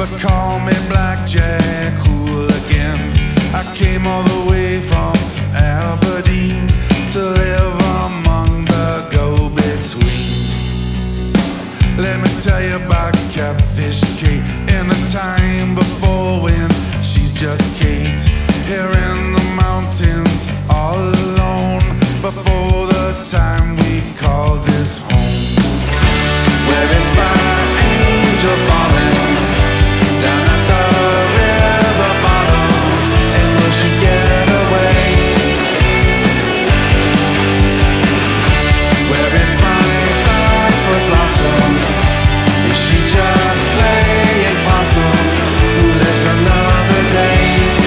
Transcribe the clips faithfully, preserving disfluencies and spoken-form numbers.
but call me Blackjack Hooligan. I came all the way from Aberdeen to live among the go-betweens. Let me tell you about Catfish Kate in the time before, when she's just Kate, here in the mountains all alone, before the time we call this home. Where is my angel falling? Down at the river bottom. And will she get away? Where is my Blackfoot blossom? Is she just playing possum, who lives another day?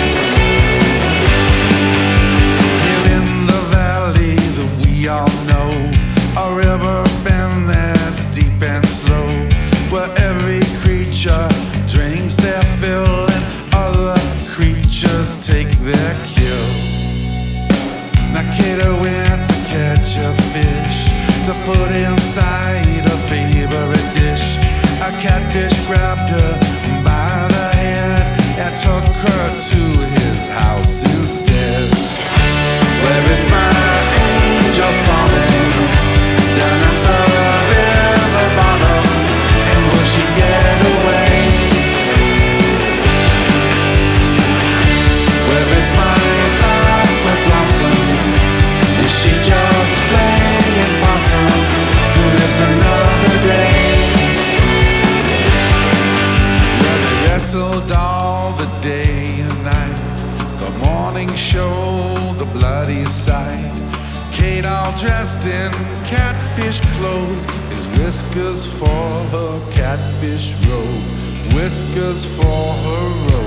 Here in the valley that we all know, a river bend that's deep and slow, where every creature drinks their fill and other creatures take their kill. Now Kate went to catch a fish to put inside a favorite dish. A catfish grabbed her by the head and took her to his house instead. Where is my angel falling? Down at the river bottom. And will she get away? Where is my Blackfoot blossom? Is she just playing possum, who lives another day? Where they wrestled all the day and night, the morning show, the bloody sight. Kate all dressed in catfish clothes, his whiskers for her catfish robe, whiskers for her robe.